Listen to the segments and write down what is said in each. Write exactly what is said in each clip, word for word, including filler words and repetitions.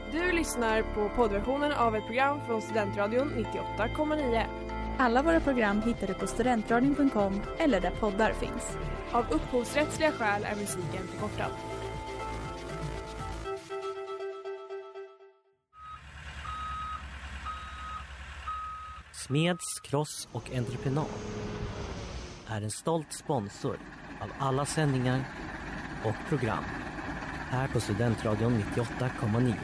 Du lyssnar på poddversionen av ett program från Studentradion nittioåtta komma nio. Alla våra program hittar du på studentradion punkt com eller där poddar finns. Av upphovsrättsliga skäl är musiken förkortad. Smeds, Cross och Entreprenad är en stolt sponsor av alla sändningar och program här på Studentradion nittioåtta komma nio.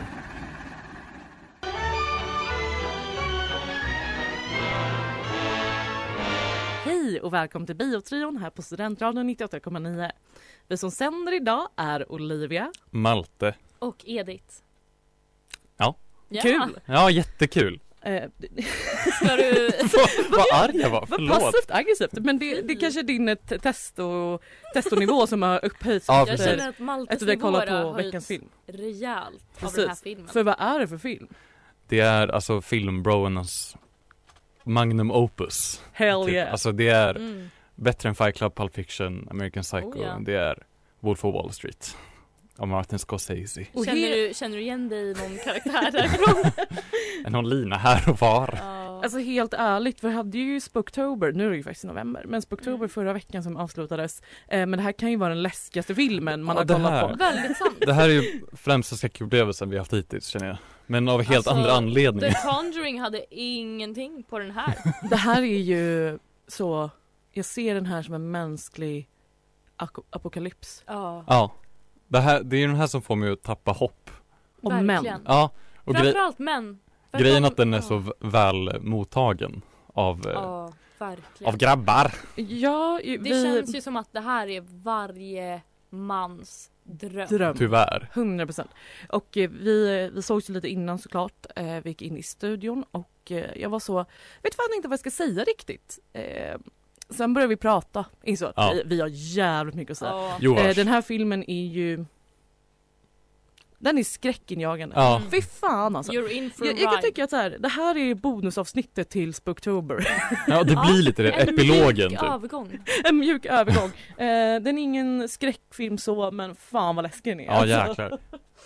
Hej och välkommen till Biotrion här på Studentradion nittioåtta komma nio. Vi som sänder idag är Olivia, Malte och Edith. Ja. Kul! Ja, jättekul. Eh, Ska du... Vad arg jag var, Vad förlåt. passivt aggressivt, men det, det kanske är din eh, test och, testonivå som har upphöjts. Ja, Jag precis. känner att Maltes Efter det nivå kollar på har veckans höjts film. rejält av Precis. den här filmen. För vad är det för film? Det är alltså filmbroernas magnum opus. Hell Typ. yeah! Alltså det är Mm. bättre än Fight Club, Pulp Fiction, American Psycho. Oh, ja. Det är Wolf of Wall Street av Martin Scorsese. Och Känner, he- du, känner du igen dig i någon karaktär därifrån? Någon lina här och var. Ja. Alltså helt ärligt, vi hade ju Spooktober, nu är det ju faktiskt november, men Spooktober Mm. förra veckan som avslutades. Eh, men det här kan ju vara den läskigaste filmen man Ja, har det kollat här. på. Väldigt sant. Det här är ju främsta skräckupplevelsen vi har haft hittills, känner jag. Men av helt Alltså, andra anledningar. The Conjuring hade ingenting på den här. Det här är ju så, jag ser den här som en mänsklig ako- apokalyps. Ja, Ja. Det, här, det är ju den här som får mig att tappa hopp. Och verkligen. män. Ja. Och grej, Framförallt män. För grejen de- att den är ja. så v- väl mottagen av, eh, Ja, verkligen. av grabbar. Ja, vi... Det känns ju som att det här är varje mans dröm. dröm. Tyvärr. hundra procent. Och eh, vi, vi såg ju lite innan såklart. Eh, vi gick in i studion och eh, jag var så, vet fan inte vad jag ska säga riktigt. Eh, sen började vi prata. Insåg att Ja. vi, vi har jävligt mycket att säga. Ja. Jo, Eh, vars. den här filmen är ju, den är skräckinjagande. Ja. Mm. Fy fan alltså. You're in for a Jag, jag kan ride. tycka att så här, det här är bonusavsnittet till Spooktober. Ja, det blir lite det. En Epilogen mjuk typ. övergång. En mjuk övergång. Eh, den är ingen skräckfilm så, men fan vad läskig den är. Ja, alltså. jäklar.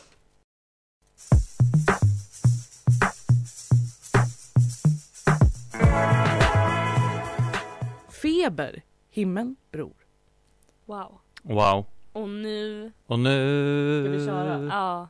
Feber, himmel, bror. Wow. Wow. Och nu... Och nu... Ska vi köra? Ja.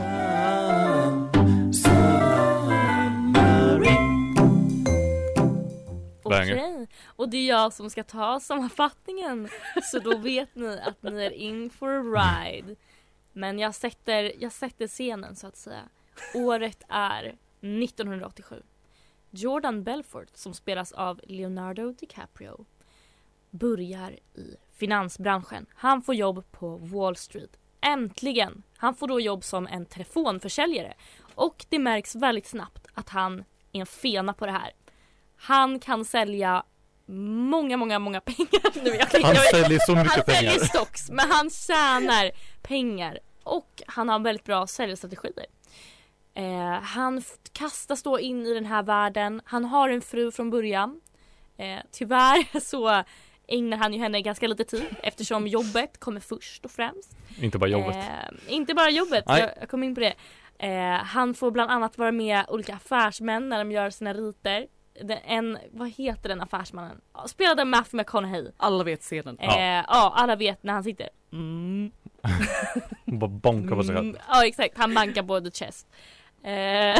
Banger. Okej, och det är jag som ska ta sammanfattningen. Så då vet ni att ni är in for a ride. Men jag sätter, jag sätter scenen så att säga. Året är nittonhundraåttiosju. Jordan Belfort, som spelas av Leonardo DiCaprio, börjar i finansbranschen. Han får jobb på Wall Street. Äntligen! Han får då jobb som en telefonförsäljare. Och det märks väldigt snabbt att han är en fena på det här. Han kan sälja många, många, många pengar. Nu, jag kan, Han jag, säljer så mycket han pengar. säljer stocks, men han tjänar pengar. Och han har väldigt bra säljstrategier. Eh, han f- kastas då in i den här världen. Han har en fru från början. Eh, tyvärr så ägnar han ju henne ganska lite tid, eftersom jobbet kommer först och främst. Inte bara jobbet. Eh, inte bara jobbet, Nej. jag, jag kom in på det. Eh, han får bland annat vara med olika affärsmän när de gör sina riter. Den, en, vad heter den affärsmannen? Ja, spelade Matthew McConaughey. Alla vet scenen. Eh, ja. alla vet när han sitter. Mm. Bara bonka på sig själv. Mm, ja, exakt. Han bankar på the chest. Eh.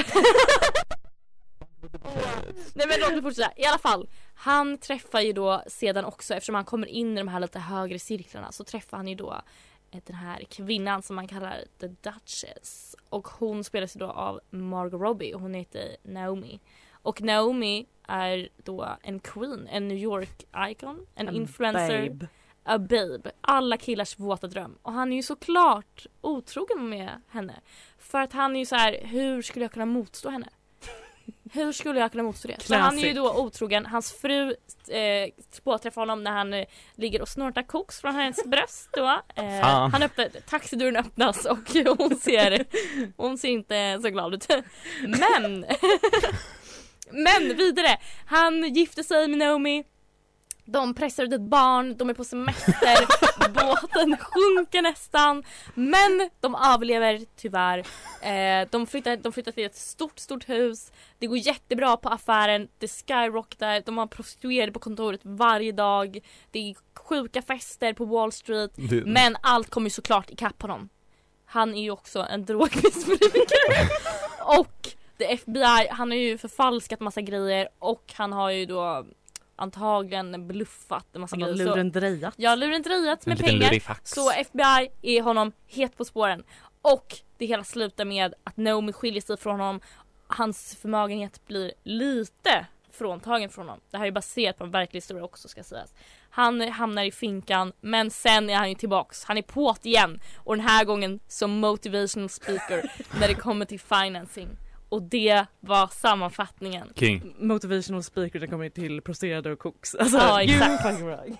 Nej, men låt mig fortsätta. I alla fall, han träffar ju då sedan också, eftersom han kommer in i de här lite högre cirklarna, så träffar han ju då den här kvinnan som man kallar The Duchess. Och hon spelas ju då av Margot Robbie och hon heter Naomi. Och Naomi är då en queen, en New York-icon, en, En influencer. babe. A babe. Alla killars våta dröm. Och han är ju såklart otrogen med henne. För att han är ju så här: hur skulle jag kunna motstå henne? Hur skulle jag kunna motstå det? Så han är ju då otrogen. Hans fru eh, påträffar honom när han eh, ligger och snortar koks från hennes bröst då. Eh, han öppnar, taxidörren öppnas och hon ser, hon ser inte så glad ut. Men Men vidare, han gifter sig med Naomi. De pressar ut ett barn, de är på semester. Båten sjunker nästan. Men de överlever tyvärr. eh, de, flyttar, de flyttar till ett stort, stort hus. Det går jättebra på affären. Det skyrocketar. De har prostituerade på kontoret varje dag. Det är sjuka fester på Wall Street. Det... Men allt kommer ju såklart ikapp honom. Han är ju också en drogmissbrukare. Och det F B I, han har ju förfalskat massa grejer. Och han har ju då antagligen bluffat en massa Han har grejer. lurendrejat. Ja, lurendrejat med En liten pengar. lurifax. Så F B I är honom het på spåren. Och det hela slutar med att Naomi skiljer sig från honom. Hans förmögenhet blir lite fråntagen från honom. Det här är baserat på en verklig historia också, ska sägas. Han hamnar i finkan, men sen är han ju tillbaks. Han är på't igen. Och den här gången som motivational speaker när det kommer till financing. Och det var sammanfattningen. King. Motivational speaker, den kommer till prosterade och koks. Alltså, Ja, exakt. you fucking right.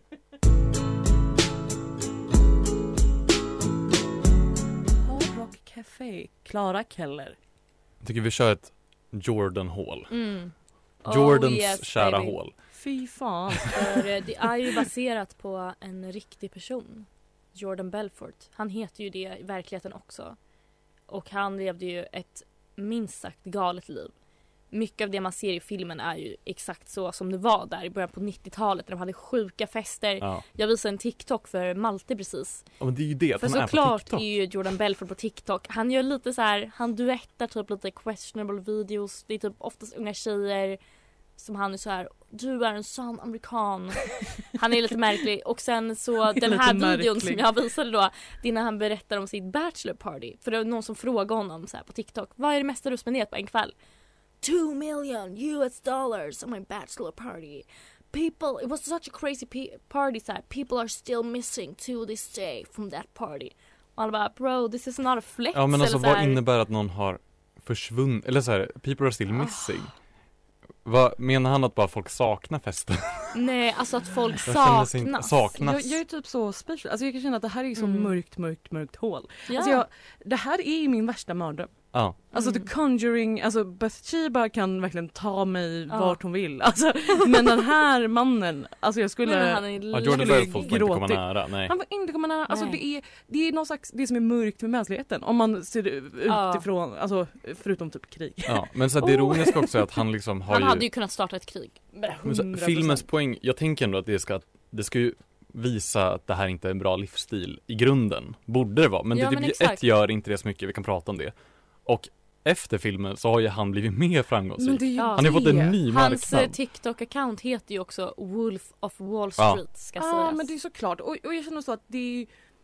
Hard Rock Café, Clara Keller. Jag tycker vi kör ett Jordan Hall. Mm. Jordans Oh, yes, kära baby. hål. Fy fan. För eh, det är ju baserat på en riktig person. Jordan Belfort. Han heter ju det i verkligheten också. Och han levde ju ett minst sagt galet liv. Mycket av det man ser i filmen är ju exakt så som det var där i början på nittiotalet. När de hade sjuka fester. Ja. Jag visade en TikTok för Malte precis. Ja, men det är ju det att För han är på såklart TikTok. är ju Jordan Belfort på TikTok. Han gör lite så här, han duettar typ lite questionable videos. Det är typ oftast unga tjejer som han är så här: du är en sann amerikan. Han är lite märklig. Och sen så den här Lite videon märklig. som jag visade då, det är när han berättar om sitt bachelor party. För det var någon som frågade honom så här på TikTok: vad är det mesta du spenderat på en kväll? Two million U S dollars on my bachelor party. People, it was such a crazy pe- party så här. People are still missing to this day from that party. Och han bara, bro, this is not a flex. Ja, men alltså eller så vad här. innebär att någon har försvunnit? Eller så här, people are still missing. Vad menar han, att bara folk saknar festen? Nej, alltså att folk Jag känner sig saknas. inte- saknas. Jag, jag är typ så special. Alltså jag kan känna att det här är så Mm. mörkt, mörkt, mörkt hål. Ja. Alltså jag, det här är ju min värsta mardröm. Ja. Alltså Mm. The Conjuring, alltså Bathsheba kan verkligen ta mig Ja. vart hon vill. Alltså, men den här mannen, alltså jag skulle... Men han är Ja, lite- Jordan skulle Belfort får inte komma gråtit. nära, nej. Han får inte komma nära. Alltså Nej. det är, det är någon slags, det som är mörkt med mänskligheten. Om man ser det Ja. utifrån, alltså förutom typ krig. Ja, men så här, det ironiska också är att han liksom har Han ju... hade ju kunnat starta ett krig. Men så, här, hundra filmens procent. poäng, jag tänker ändå att det ska, det ska ju visa att det här inte är en bra livsstil i grunden. Borde det vara, men Ja, det men typ, exakt. ett gör inte det så mycket, vi kan prata om det. Och efter filmen så har ju han blivit mer framgångsrik. Men det är ju Ja. Han har ju fått en ny Hans eh, marknad. TikTok-account heter ju också Wolf of Wall Ja. Street, ska Ja, sägas. men det är såklart. Och, och jag känner så att det är ju,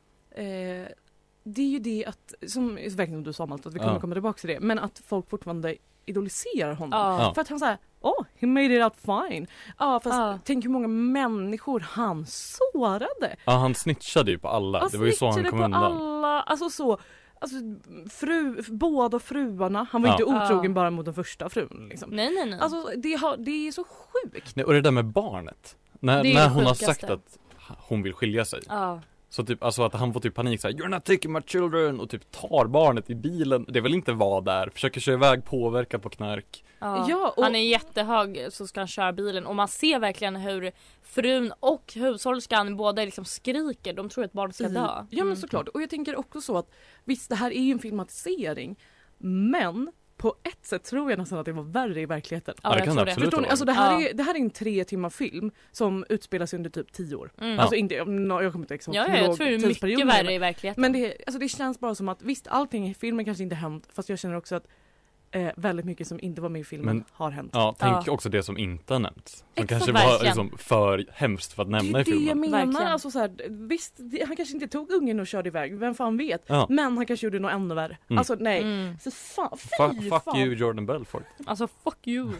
eh, det är ju det att, som verkligen som du sa Malte, att vi kommer Ja. komma tillbaka till det, men att folk fortfarande idoliserar honom. Ja. Ja. För att han säger, oh, he made it out fine. Ja, fast Ja. tänk hur många människor han sårade. Ja, han snitchade ju på alla. Han det var ju så han snitchade kom på undan. alla, alltså så. Alltså, fru, båda fruarna, han var Ja. inte otrogen Ja. bara mot den första frun. Liksom. Nej, nej, nej. Alltså, det, har, det är så sjukt. Nej, och det där med barnet. När, Det är när det hon har sjukaste. sagt att hon vill skilja sig. ja. Så typ, alltså att han får typ panik såhär, you're not taking my children, och typ tar barnet i bilen. Det vill inte vara där, försöker köra iväg, påverka på knark. Ja. Ja, och- Han är jättehög, så ska han köra bilen. Och man ser verkligen hur frun och hushållerskan båda liksom skriker. De tror att barnet ska dö. Ja men Mm. såklart. Och jag tänker också så att visst, det här är ju en filmatisering, men på ett sätt tror jag nästan att det var värre i verkligheten. Ja, det jag kan tror det absolut Förstår ni? vara. Alltså det här, Ja. är, det här är en tre timmar film som utspelar sig under typ tio år. Mm. Alltså inte, jag kommer inte exakt Ja, ja, jag ihåg tror det är mycket tidsperioden, värre i verkligheten. Men det, alltså det känns bara som att visst, allting i filmen kanske inte hänt, fast jag känner också att eh, väldigt mycket som inte var med i filmen Men- har hänt. Ja, tänk Ja. också det som inte har nämnts. Som Exakt. kanske var Verkligen. liksom för hemskt för att Det nämna är i det jag filmen. menar. Verkligen. Alltså så här, visst, det, han kanske inte tog ungen och körde iväg, vem fan vet. Ja. Men han kanske gjorde något ännu värre. Mm. Alltså nej. Mm. Så fan, fy Fuck, fuck fan. you Jordan Belfort. Alltså fuck you.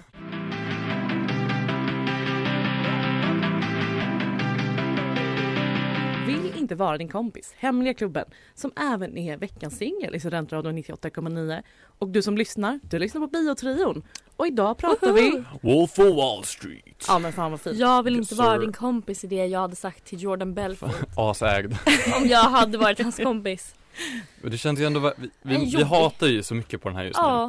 Vill inte vara din kompis, Hemliga klubben, som även är veckans singel i Studentradion nittioåtta komma nio. Och du som lyssnar, du lyssnar på Biotrion. Och idag pratar vi... Wolf of Wall Street. Ja men fan vad fint. Jag vill inte Yes, vara sir. din kompis, i det jag hade sagt till Jordan Belfort. Asägd. Om jag hade varit hans kompis. Men det känns ju ändå, vi, vi, En vi jobbig. hatar ju så mycket på den här just nu. Ja.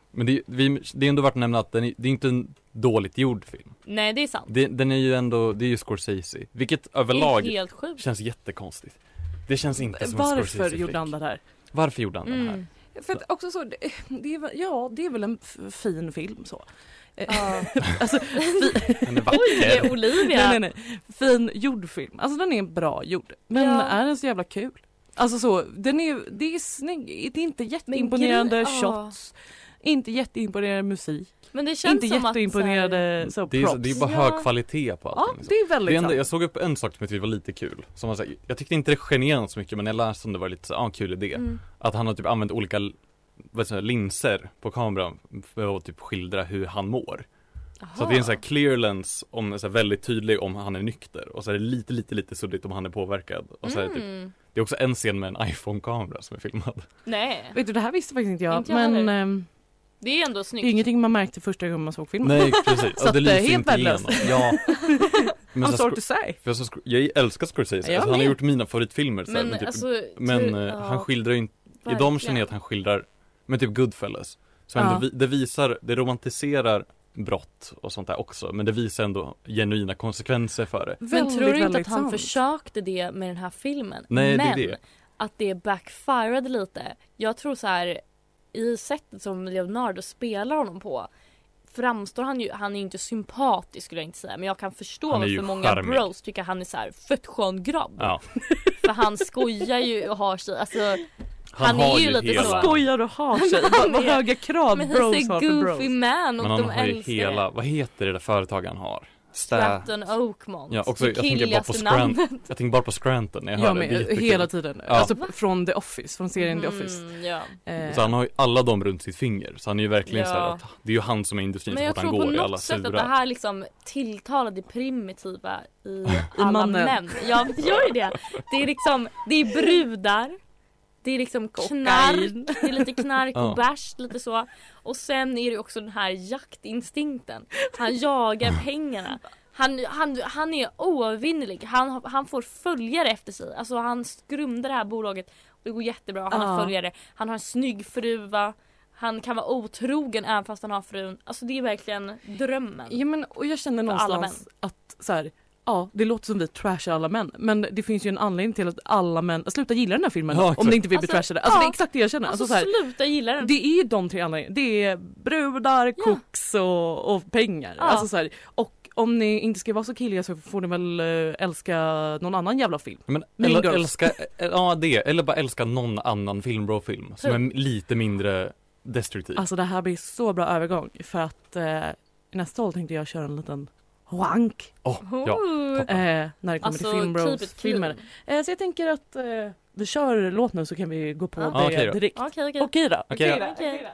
Men det, vi, det är ändå värt att nämna att den är, det är inte en dåligt gjord film. Nej, det är sant. Det, den är ju ändå, det är ju Scorsese. Vilket Det är överlag helt sjukt. känns jättekonstigt. Det känns inte som en Varför Scorsese-flick. gjorde han det här? Varför gjorde han den här? Mm. För att också så, det, det är, väl- ja, det är väl en f- fin film så. Ja. Alltså, Den är Oj, det vacker. är Olivia. nej, nej, nej. Fin gjord film. Alltså den är bra gjord. Men Ja. är den så jävla kul? Alltså så, den är, det är snygg. Det är inte jätteimponerande Men grej- ja. shots. Inte jätteimponerande musik. Men det känns Inte som jätteimponerande att så, Det är, props. det är bara Ja. hög kvalitet på Ja, allting. liksom. det är väldigt Det enda, sant. jag såg upp en sak som jag tyckte var lite kul. Som var så här, jag tyckte inte det generade så mycket, men när jag läste om det var lite så, ah, en kul idé. så här, mm. Att han har typ använt olika vad säger, linser på kameran för att typ skildra hur han mår. Så att det är en sån här clear lens om, så här, väldigt tydlig om han är nykter. Och så är det lite, lite, lite suddigt om han är påverkad. Och så är det, typ, Mm. det är också en scen med en iPhone-kamera som är filmad. Nej, Vet du, det här visste faktiskt inte jag. Inte jag men heller. ehm, det är ändå det är snyggt. ingenting man märkte första gången man såg filmen. Nej, precis. Så Och det att, lyser eh, helt inte värdelöst. igenom. Ja. Men I'm så, sorry Scor- to say. för jag, så, Scor- jag älskar Scorsese. Jag Alltså, han har med. gjort mina favoritfilmer. Så här, Men men typ, alltså, men ty- eh, ja, han skildrar ju inte, i verkligen. de känner jag att han skildrar, men typ Goodfellas. Så ändå, Ja. vi, det visar, det romantiserar brott och sånt där också. Men det visar ändå genuina konsekvenser för det. Men Väldigt, tror du inte väldigt att han sant. försökte det med den här filmen? Nej, det är Men det. att det backfirade lite. Jag tror så här, i sättet som Leonardo spelar honom på framstår han ju, han är ju inte sympatisk skulle jag inte säga, men jag kan förstå Han är ju varför många charmig. bros tycker han är så här fett skön grabb. Ja. För han skojar ju och har sig, alltså Han, Han är har ju ju lite hela, så. Skojar och har sig. Men Vad han vad är- höga krav men bros han har är för bros. goofy man och men han de har ju älskar hela, det. vad heter det där företag han har? Sta- Stratton Oakmont. Ja, också, Det jag tänker bara på killigaste Scranton. namnet. Jag tänker bara på Scranton när jag hör Jag det. Det är med, jättekul. hela tiden. Ja. Alltså från The Office, från serien The Office. Mm, ja. Eh, Så han har ju alla dem runt sitt finger. Så han är ju verkligen Ja. så här att det är ju han som är industrin Men så jag fort han tror på går i alla något sätt att det sura. här liksom tilltalar det primitiva i alla mannen. män. Ja, det gör ju det. Det är liksom, det är brudar. Det är liksom knark, det är lite knark och Ja. bärs, lite så. Och sen är det också den här jaktinstinkten. Han jagar pengarna. Han, han, han är oövervinnerlig. Han, han får följare efter sig. Alltså han grundar det här bolaget. Det går jättebra. Han har Ja. följare. Han har en snygg fru, va? Han kan vara otrogen även fast han har frun. Alltså det är verkligen drömmen. Ja, men, och jag känner För alla någonstans att så här, ja, det låter som vi trashar alla män. Men det finns ju en anledning till att alla män slutar gilla den här filmen Ja, om exakt. det inte vill bli Alltså, trashade. Alltså ja. det är exakt det jag känner. Alltså, Alltså, så här, sluta gilla den. det är de tre anledningarna. Det är brudar, Ja. koks och, och pengar. Ja. Alltså, så här, och om ni inte ska vara så killiga så får ni väl äh, älska någon annan jävla film. Men Mean eller, Girls. älska, ja det, eller bara älska någon annan filmbro-film som är lite mindre destruktiv. Alltså det här blir så bra övergång för att eh, nästa år tänkte jag köra en liten wank Åh, ja, Ooh. toppen. eh, när det kommer Alltså, till keep filmbros it filmer. clean. Eh, så jag tänker att eh, vi kör låt nu så kan vi gå på Ja. det Ja, okej då. direkt. Okej, okej. Okej då. Okej då. Okej.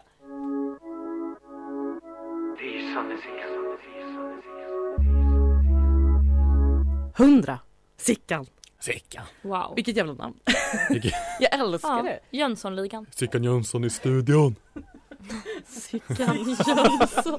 Hundra. Sickan. Sickan. Wow. Vilket jävla namn. Vilket- Jag älskar Ja, det. Jönssonligan. Sickan Jönsson i studion. Sickan Jönsson.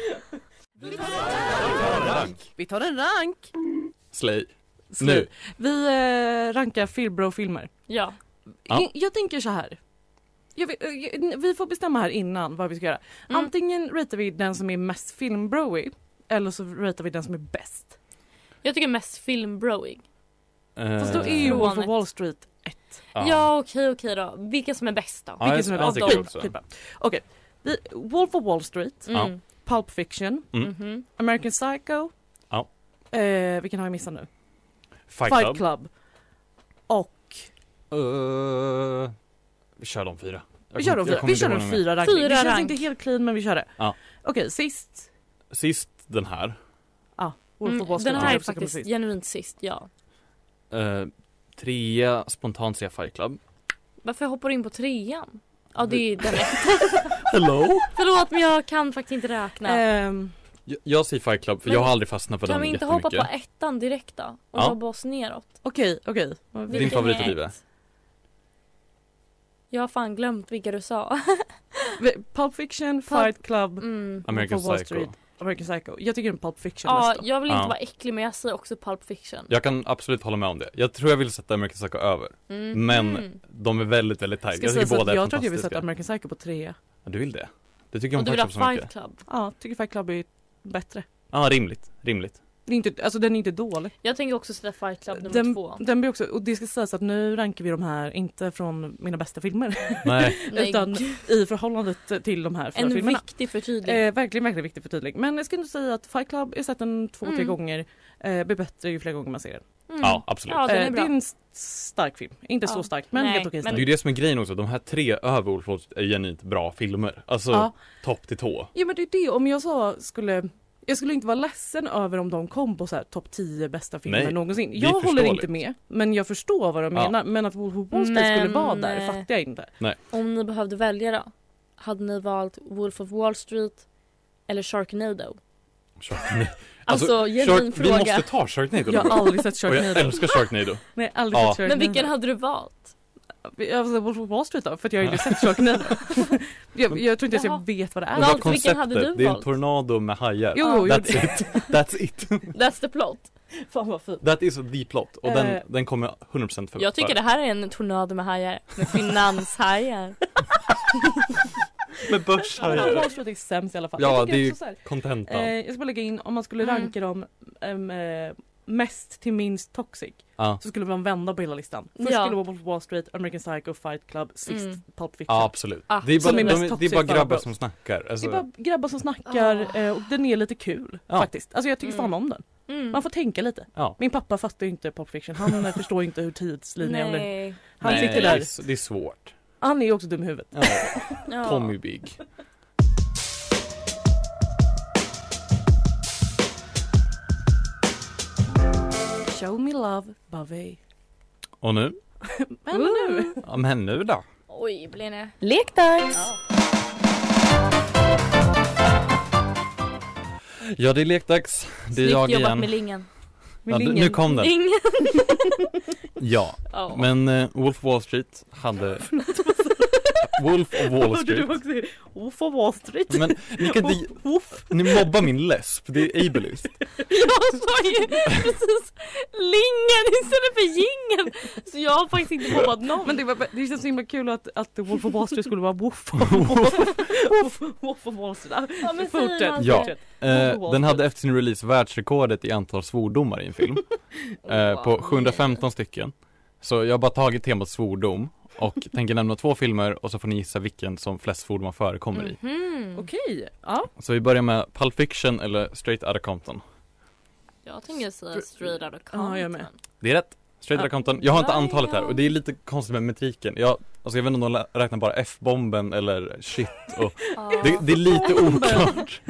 Vi tar en rank. Slay. Slut. Nu. Vi eh, rankar filmbro-filmer. Ja. Ja. Jag, jag tänker så här. Jag vet, eh, vi får bestämma här innan vad vi ska göra. Mm. Antingen ratear vi den som är mest filmbroig eller så ratear vi den som är bäst. Jag tycker mest filmbroig. Fast då är ju Från Wolf of ett- Wall Street ett. Ja, okej, okej då. Vilka som är bäst då? Ja, Vilken jag- som är jag bäst? tycker Av det dem. också. Okej, bra. Okej. Vi- Wolf of Wall Street, Mm. Pulp Fiction, Mm. Mhm. American Psycho. Ja. Eh, vilken har jag missat nu? Fight, Fight Club. Club. Och Uh, vi kör de fyra. Jag vi kör kommer- de jag fyra. kommer Vi kör inte en ihåg dem fyra ranking. Fyra Det känns rank. inte helt clean men vi kör det. Ja. Okej, sist. mer. Sist den här. Wolf Mm, of Wall Street. den här är hundra procent kommer faktiskt sist. genuint sist, ja. Uh, trea, spontant säga Fight Club. Varför hoppar du in på trean? Ja, det är den efter. Hello? Förlåt, men jag kan faktiskt inte räkna. Ehm, Jag, jag säger Fight Club för Men jag har aldrig fastnat på Kan den vi inte jättemycket. hoppa på ettan direkt då? Och Ja. jobba oss neråt? Okej, okej. Din Vilken favorit är är Live? ett? Jag har fan glömt vilka du sa. Pulp Fiction, Fight Club, Mm. American Wolf of Wall Psycho. Street, American Psycho. Jag tycker en Pulp Fiction Ja, mest då. jag vill inte Ja. vara äcklig men jag säger också Pulp Fiction. Jag kan absolut hålla med om det. Jag tror jag vill sätta American Psycho över. Mm. Men Mm. de är väldigt, väldigt tight. Ska Jag säga tycker så att båda är jag tror att jag vill fantastiska. sätta American Psycho på trea. Ja, du vill det? Det tycker jag Och om du vill Fight ha Club så mycket. Fight Club? Ja, tycker Fight Club är bättre. Ja, rimligt, rimligt. Det är inte, alltså den är inte dålig. Jag tänker också sätta Fight Club nummer Den, två. den blir också, och det ska sägas att nu rankar vi de här inte från mina bästa filmer. Nej. Nej, utan i förhållandet till de här fyra en filmerna. viktig förtydlig. Eh, verkligen, verkligen viktig förtydlig. Men jag skulle inte säga att Fight Club, jag har sett den två, tre Mm. gånger. Eh, blir bättre ju fler gånger man ser den. Mm. Ja, absolut. Ja, den är Eh, bra. det är en s- stark film. Inte Ja. så stark, men Nej, helt okej men- stark. Det är ju det som är grejen också, de här tre över Wolf of Wall Street är genuint bra filmer. Alltså, Ja. topp till tå. Ja, men det är det. Om jag sa skulle... Jag skulle inte vara ledsen över om de kom på så här topp tio bästa filmer Nej, någonsin. det är Jag håller förståeligt. inte med, men jag förstår vad de Ja. menar. Men att Wolf of Wall Street skulle Men, vara där eh, fattar jag inte. Om ni behövde välja då? Hade ni valt Wolf of Wall Street eller Sharknado? Sharknado. Alltså, genuin Shark- Vi fråga. måste ta Sharknado. Jag har aldrig sett Och jag Sharknado. älskar Sharknado. Nej, aldrig Ja. sett Sharknado. Men vilken hade du valt? Jag var Wolf of Wall Street då, för att jag har ju sett Sharknado. jag, jag tror inte ens jag Jaha. vet vad det är. Och Nå- vad vilken hade konceptet, du det är en valt? tornado med hajar. Jo, jo, jo, That's it. That's it. That's the plot. Fan vad fint. That is the plot. Och den, Eh. den kommer hundra procent för Jag tycker det här är en tornado med hajar. Med finanshajar. Med Wolf of börshajar. Wall Street är sämst i alla fall. Ja, jag tycker det är ju också så här, Contentan. eh, jag ska bara lägga in, om man skulle Mm. ranka dem em, eh, mest till minst toxic, Ja. så skulle man vända på hela listan. Först Ja. skulle det vara Wolf of Wall Street, American Psycho, Fight Club, sist Mm. Pulp Fiction. Ja, absolut. Ah, Det är som bara, är de, mest är- det är toxic bara grabbar förebild. som snackar. Alltså, Det är bara grabbar som snackar Ah. eh, och den är lite kul Ja. faktiskt. Alltså jag tycker fan Mm. om den. Mm. Man får tänka lite. ja. Min pappa fattar ju inte Pulp Fiction. Han eh, förstår inte hur tidslinjen är. Nej. Han Nej, sitter det där. är, s- det är svårt. Han är ju också dum i huvudet. Ja. Ja. Tommy Big. Show me love, Bovey. Och nu? Men nu. Ja, men nu då? Oj, blir det? Lekdags! Ja, det är lekdags. Det är Snyggt jag jobbat igen. med lingen. Ja, d- nu kom den. Lingen. Ja, Ja. men uh, Wolf of Wall Street hade... Wolf of Wall Hörde du Street. också Wolf of Wall Street? Men ni kan inte... Wolf. Ni mobbar min läsp. Det är ableist. Jag sa ju precis lingen istället för gingen. Så jag har faktiskt inte mobbat någon. Men det, var, det känns så himla kul att, att Wolf of Wall Street skulle vara Wolf of Wolf, Wolf of Wall Street. Ja, men Fortsätt, säger man Ja. fortsätt. Eh, den hade efter sin release världsrekordet i antal svordomar i en film. Eh, på Wow. sjuhundrafemton stycken. Så jag har bara tagit temat svordom och tänker nämna två filmer och så får ni gissa vilken som flest svordomar förekommer i. Mhm. Okej, ja. Så vi börjar med Pulp Fiction eller Straight Outta Compton. Jag tänker säga straight out of Ja, jag med. Compton. Det är rätt. Straight Outta Compton. Jag har inte Ja, antalet här ja. och det är lite konstigt med metriken. Jag, alltså jag vet inte om de räknar bara F-bomben eller shit och Ja. det, det är lite oklart.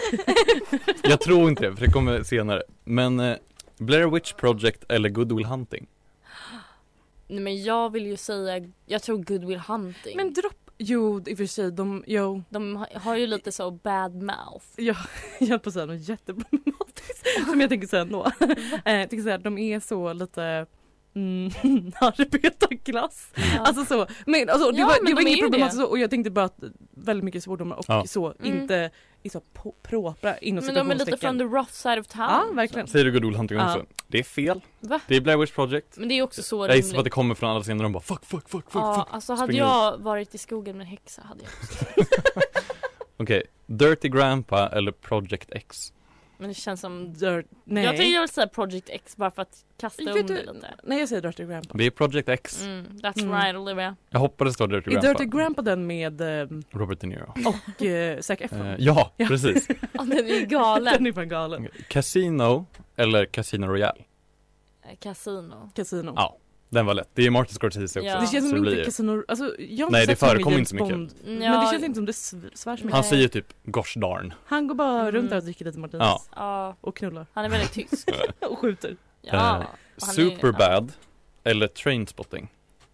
Jag tror inte det, för det kommer senare. Men eh, Blair Witch Project eller Good Will Hunting? Nej, men jag vill ju säga, jag tror Good Will Hunting. Men dropp, jo i och för sig, de, jo, de har, har ju lite så bad mouth. jag, jag höll på att säga något jätteproblematiskt som jag tänker säga ändå. eh, jag tänker säga att de är så lite mm, arbetarklass. Ja. Alltså så, men alltså, det Ja, var, men det var de är inget ju problematiskt det. så, och jag tänkte bara att väldigt mycket svordomar och Ja. så, Mm. inte i så po- propra inom Men de är lite citationstecken. from the rough side of town. Ja, verkligen. Säger du Good Will Hunting Ja. också? Det är fel. Va? Det är Blair Witch Project. Men det är också så Jag gissar på att rimligt. det kommer från alla scener och de bara fuck, fuck, fuck, fuck, Ja, fuck. alltså hade Springer jag varit i skogen med en häxa hade jag. Okej, Dirty Grandpa eller Project X? Men det känns som... Dirt, nej. Jag tänker jag vill säga Project X bara för att kasta Vet om du- det lite. nej, jag säger Dirty Grandpa. Det är Project X. Mm, that's Mm. right Olivia. Jag hoppades det står Dirty Är Grandpa. Dirty Grandpa den med ehm, Robert De Niro. och eh, Zac Efron? Eh, ja, Ja. precis. Ja, den är galen. Den är fan galen. Casino eller Casino Royale? Eh, Casino. Casino. Ja, den var lätt. Det är Martin Scorsese också. Ja. Det känns så som blir- inte Casino, alltså jag har Nej, inte det sett så mycket förekommer James inte så mycket. Bond, Mm, Men ja. det känns inte som det sv- svärs mycket. Han Nej. säger typ gosh darn. Han går bara Mm. runt där och dricker lite martinis Ja. Ja, och knullar han är väldigt tyst. och skjuter. Ja. Eh, han är- Superbad eller Trainspotting?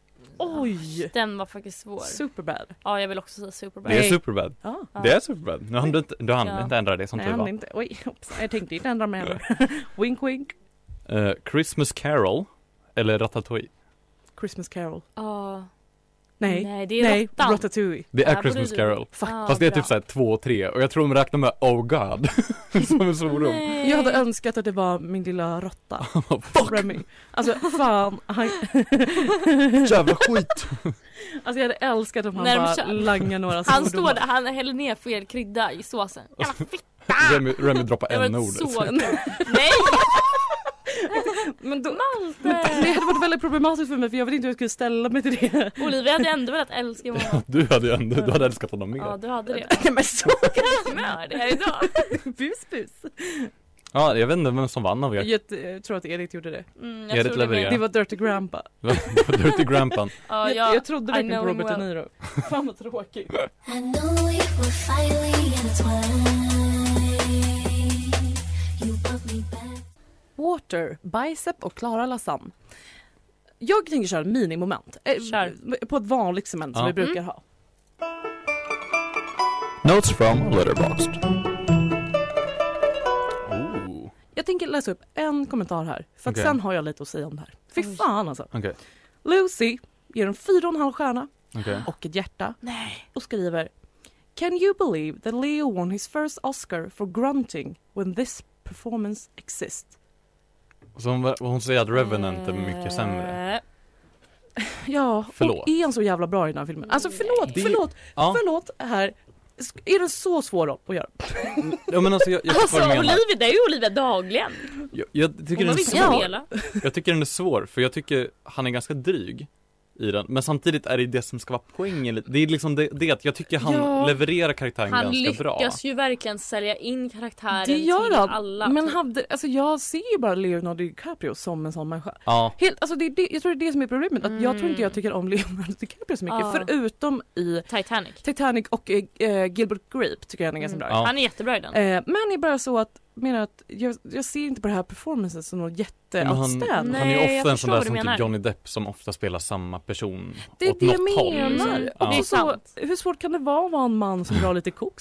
Oj! Den var faktiskt svår. Superbad. Ja, jag vill också säga Superbad. Det är Nej. Superbad. Ja. Ja. Det är Superbad. Nu hann du inte, du hann Ja. inte ändra det som Nej, tur han var. inte. Oj, hopps. Jag tänkte inte ändra mig heller. Wink wink. Eh, Christmas Carol eller Ratatouille? Christmas Carol. Ja. Nej, Nej, det är nej, råttan. Ratatouille. Det är Ja, Christmas borde du- Carol. Fuck. Ja, Fast det är bra. typ såhär två och tre. Och jag tror de räknar med Oh God. Som en svordomsord. Nej. Jag hade önskat att det var min lilla råtta. Remy. Alltså fan, han... Jävla skit. Alltså jag hade älskat om han När de bara kör- langar några Han svordomar. står där, han häller ner fel krydda i såsen. Jävla fitta! Remy, Remy droppar Det var en-ordet. så kul. Nej, Men då, Malte! det hade varit väldigt problematiskt för mig för jag vet inte hur jag skulle ställa mig till det. Olivia hade ändå velat älska honom. Du hade ju ändå, du hade älskat honom mer. Ja, du hade det. Nej men så Smör det här idag. bus bus. Ja, jag vet inte vem som vann av er. Jag eh, tror att Edith gjorde det. Mm, Edith tror det levererar. med. Det var Dirty Grandpa. Dirty Grandpan. Ja, jag, jag, jag trodde I verkligen know på him Robert De well. Niro. Fan vad tråkigt. I know we were finally intertwined. You brought me back. Water, Bicep och Clara Lassan. Jag tänker köra en minimoment. Eh, Kör. På ett vanligt cement som Ja. vi brukar ha. Notes from Letterboxd. Oh, Jag tänker läsa upp en kommentar här. För att Okej. sen har jag lite att säga om det här. Fy Oj. fan alltså. okej. Lucy ger en fyra och en halv stjärna Okej. och ett hjärta. Nej. Och skriver: Can you believe that Leo won his first Oscar for grunting when this performance exists? Så hon, hon säger att Revenant är mycket sämre. Eh, Ja, Förlåt. och är han så jävla bra i den här filmen? Alltså förlåt, Det- förlåt, Ja, förlåt här. Är det så svår roll att göra? ja men alltså jag, jag, Alltså vad du menar. Olivia, det är ju Olivia dagligen. jag, jag tycker Hon den har är inte svår. spela. Jag tycker den är svår, för jag tycker han är ganska dryg i den. Men samtidigt är det det som ska vara poängen lite. Det är liksom det, det att jag tycker han Ja. levererar karaktären Han ganska bra. lyckas ju verkligen sälja in karaktären Det gör till han. alla. Men typ. hade, alltså jag ser ju bara Leonardo DiCaprio som en sån människa. Ja, Helt, alltså det, är det, jag tror det är det som är problemet. Att Jag tror inte jag tycker om Leonardo DiCaprio så mycket. Ja. Förutom i Titanic. Titanic och eh, Gilbert Grape tycker jag han är ganska Mm. bra. Ja. Han är jättebra i den. Eh, men det är bara så att, menar att jag, jag ser inte på det här performancen som något Men jätteoutstanding. han, Nej, han är ju jag ofta en förstår sån där vad du som menar. typ Johnny Depp som ofta spelar samma person Det är åt det jag något håll. menar. Liksom. Mm. Ja. Också Det är så, sant. hur svårt kan det vara att vara en man som drar lite koks?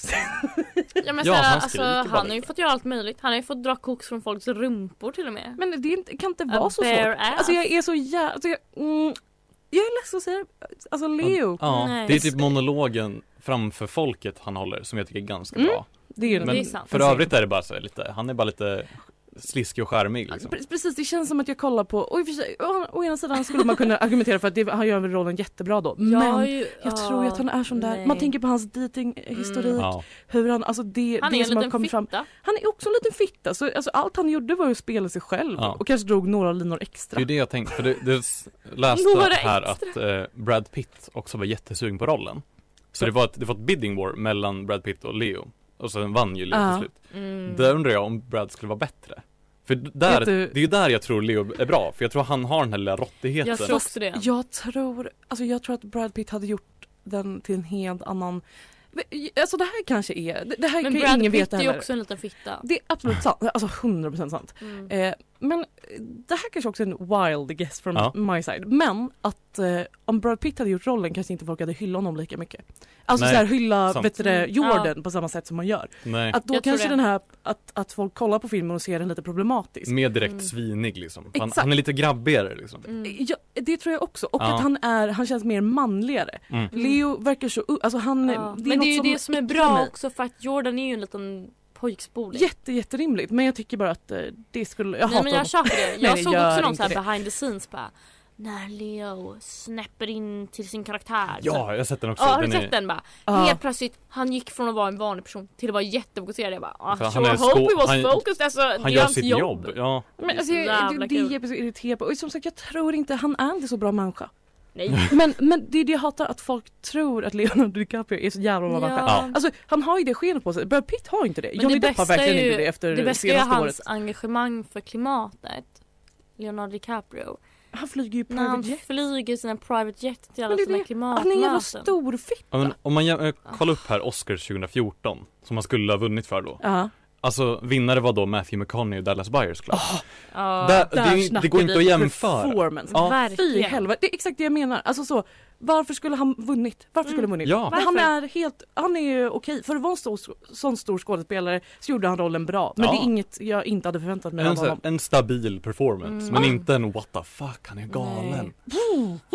Ja, men Ja, såhär, han alltså, skriker bara han har ju lite. fått göra allt möjligt. Han har ju fått dra koks från folks rumpor till och med. Men det är inte, kan inte A vara så bare svårt. ass. Alltså jag är så jävla... Alltså jag, mm, jag är ledsen att säga det. Alltså Leo. Ja, Nej. det är typ monologen framför folket han håller som jag tycker är ganska Mm. bra. Det är, Men det är sant. för övrigt är det bara så här lite, han är bara lite sliskig och charmig liksom. Pre- Precis, det känns som att jag kollar på... Och i och för sig, å, å ena sidan skulle man kunna argumentera för att det, han gör väl rollen jättebra då. Men Jag, har ju, jag ja, tror ju att han är sån där... nej. Man tänker på hans datinghistorik. Mm. Ja. Hur han... Alltså det, Han det är en som har liten kommit fram. fitta. Han är också en liten fitta. Så, alltså, allt han gjorde var ju att spela sig själv. Ja. Och kanske drog några linor extra. Det är det jag tänkte, för det, det s- läste Några här extra. att eh, Brad Pitt också var jättesugen på rollen. Så det var ett, det var ett bidding war mellan Brad Pitt och Leo. Och sen vann ju Leo Ja. till slut. Mm. Där undrar jag om Brad skulle vara bättre. För där, Vet du- det är ju där jag tror Leo är bra. För jag tror han har den här lilla råttigheten. Jag tror också det. Jag tror, alltså jag tror att Brad Pitt hade gjort den till en helt annan... Alltså det här kanske är... Det, det här Men kan ju Brad ingen Pitt veta är ju heller. också en liten fitta. Det är absolut sant. Alltså hundra procent sant. Mm. Eh, men det här kanske också är en wild guess from Ja. my side. Men att eh, om Brad Pitt hade gjort rollen kanske inte folk hade hyllat honom lika mycket. Alltså Nej, så här hylla sant. vet du, det, Mm, Jordan på samma sätt som man gör. Nej, Att då Jag tror kanske det. den här, att, att folk kollar på filmen och ser den lite problematisk. mer direkt Mm. svinig liksom. Han, Exakt. han är lite grabbigare liksom. Mm. Ja, det tror jag också. Och Ja. att han är, han känns mer manligare. Mm. Leo verkar så, alltså han, Ja. det är Men det är något ju det som är äcklar bra mig. också, för att Jordan är ju en liten pojkspoling. Jätte, jätterimligt. Men jag tycker bara att eh, det skulle, jag Nej hatar men jag honom. köper det. Nej, Jag såg gör också någon inte så här det. behind the scenes bara, när Leo snäpper in till sin karaktär. Ja, jag har sett den också. Ja, har du Den är- sett den bara? Ja. Helt plötsligt, han gick från att vara en vanlig person till att vara jättefokuserad. Jag bara, ah, För han sure, är I hope skå- he was han- focused. Alltså, det Han är gör hans sitt jobb. Ja. Men alltså, jag, Jävla det, det kul. är jag så irriterad på. Och som sagt, jag tror inte, han är inte så bra människa. Nej. Men, men det är det jag hatar, att folk tror att Leonardo DiCaprio är så jävla bra människa. Ja. Alltså han har ju det skenet på sig. Brad Pitt har inte det. Men Johnny det Depp har bästa verkligen är ju- inte det efter Det bästa är senaste hans året. engagemang för klimatet. Leonardo DiCaprio. Han flyger ju När han private jet. flyger sina private jet till alla Men det är sina det. klimatmöten. Han är en jävla stor fitta. Ja, men om man jä- äh, kollar upp här Oscars tjugo fjorton som han skulle ha vunnit för då. Ja. Alltså vinnare var då Matthew McConaughey och Dallas Buyers Club. Ja. Där, det, Där är ju- det snackar går inte vi att jämföra. performance. Ja. Fy Verkligen. helvete. Det är exakt det jag menar. Alltså så, varför skulle han vunnit? Varför skulle han vunnit? Ja. Men han Varför? är helt, han är ju okej. För att vara en stor, sån stor skådespelare så gjorde han rollen bra. Men Ja. det är inget jag inte hade förväntat mig En, av så här, honom. en stabil performance, Mm. men inte en what the fuck, han är galen. Nej.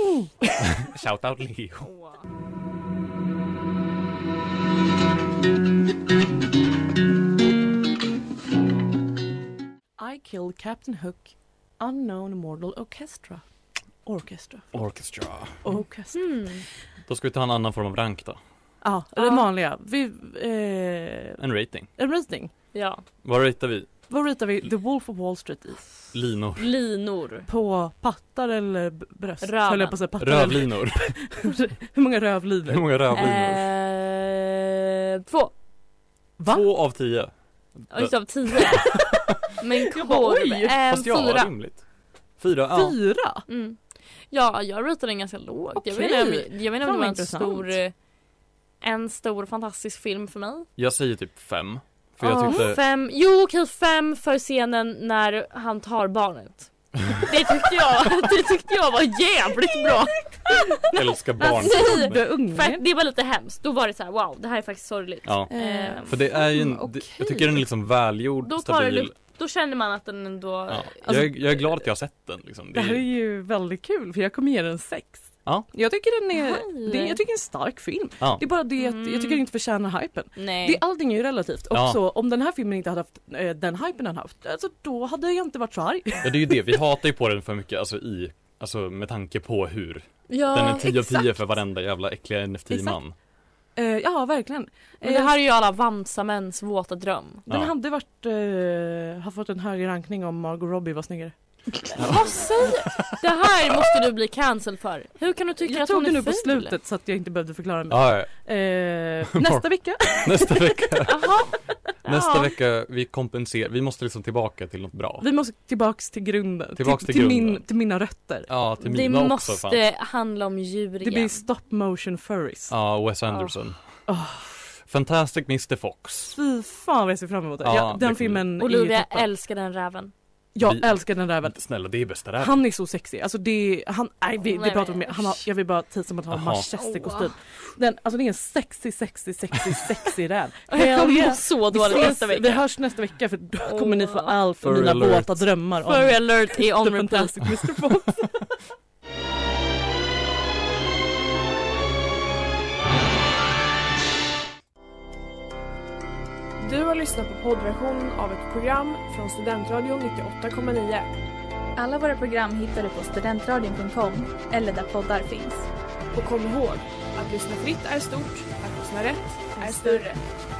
Shout out Leo. I killed Captain Hook, Unknown Mortal Orchestra. Orchestra. Orchestra. Orchestra. Mm. Då ska vi ta en annan form av rank då. Ja, Ja. den vanliga. Vi, eh, En rating. en rating. Ja. Vad ratear vi? Vad ritar vi The Wolf of Wall Street i? Linor. Linor. På pattar eller b- bröst? Röven. Höll jag på att säga pattar eller... Rövlinor. Hur många rövlinor? Hur många rövlinor? Eh, två. Va? Två av tio. Just av tio. Men Jag bara, korv. oj. Eh, Fast ja, fyra. rimligt. Fyra, ja. Fyra? Mm. Ja, jag ratear den ganska lågt. Jag vet Okej. inte om, jag vet inte om Fan, det var vad en intressant. stor, eh, en stor fantastisk film för mig. Jag säger typ fem. För jag Ja, tyckte... fem, jo okej, fem för scenen när han tar barnet. Det tyckte jag, det tyckte jag var jävligt bra. älskar barn. Nej. Det unge. För att det var lite hemskt. Då var det så här: wow, det här är faktiskt sorgligt. Ja. Eh, För det är ju en, Mm, det- okej. jag tycker den är liksom välgjord, Då tar det stabil. lugnt. Då känner man att den ändå... Ja. Alltså- jag, är, jag är glad att jag har sett den liksom. Det här är ju väldigt kul för jag kommer ge den sex. Ja. Jag tycker den är, Oj. det, jag tycker det är en stark film. Ja. Det är bara det att Mm. jag tycker den inte förtjänar hypen. Nej. Det, allting är ju relativt. Och Ja. så, om den här filmen inte hade haft eh, den hypen den haft, alltså, då hade jag inte varit så arg. Ja, det är ju det, vi hatar ju på den för mycket, alltså i Alltså med tanke på hur Ja, den är tio av tio exakt. för varenda jävla äckliga N F T-man. Eh, ja, verkligen. Men det Eh, här är ju alla Vansamäns våta dröm. Den Ja. hade varit, eh, har fått en högre rankning om Margot Robbie var snyggare. Vad säger? Det här måste du bli cancelled för. Hur kan du tycka Jag att tog hon det är nu på ful? slutet så att jag inte behövde förklara mig. Ja, ja. Eh, nästa vecka. Nästa vecka, Jaha. nästa Ja. vecka vi kompenserar, vi måste liksom tillbaka till något bra. Vi måste tillbaks till grunden. Tillbaks till till, grunden. Min, till mina rötter. Ja, till Det mina måste också fan. handla om djur Det igen. blir stop motion furries. Ja, Wes Anderson. Oh. Fantastic mister Fox. Fy fan vad jag ser fram emot det. Ja, Ja, det den kommer- filmen är Olivia ju toppen. älskar den räven. Jag Vi- älskar den räven. Snälla, det är bästa där. Han är så sexig. Alltså det han nej vi, Nej, det pratar om men- han har, jag vill bara tisa om att han har Jaha. manchesterkostym. Den alltså det är en sexy sexy sexy sexy räv. Jag mår så Vi dåligt ses- nästa Vi vecka. hörs nästa vecka för då kommer ni få Åh. allt för Furry mina alert. våta drömmar om Furry alert är on The repeat. Fantastic mister Fox. Du har lyssnat på poddversionen av ett program från Studentradion nittioåtta komma nio. Alla våra program hittar du på studentradion punkt com eller där poddar finns. Och kom ihåg, att lyssna fritt är stort, att lyssna rätt är större.